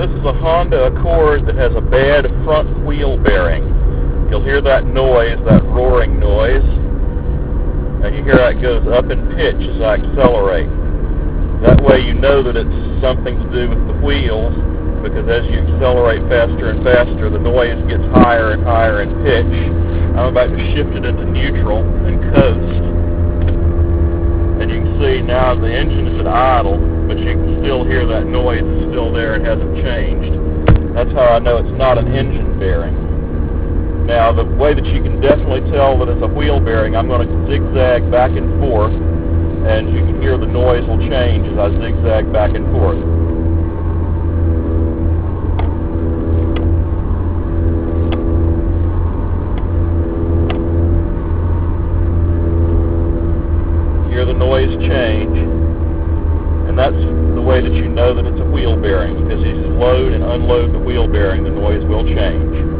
This is a Honda Accord that has a bad front wheel bearing. You'll hear that noise, that roaring noise, and you hear how it goes up in pitch as I accelerate. That way you know that it's something to do with the wheels, because as you accelerate faster and faster, the noise gets higher and higher in pitch. I'm about to shift it into neutral and coast. And you can see now the engine is at idle, but you can still hear that noise is still there and hasn't changed. That's how I know it's not an engine bearing. Now, the way that you can definitely tell that it's a wheel bearing, I'm going to zigzag back and forth, and you can hear the noise will change as I zigzag back and forth. Hear the noise change, and that's the way that you know that it's a wheel bearing, because as you load and unload the wheel bearing, the noise will change.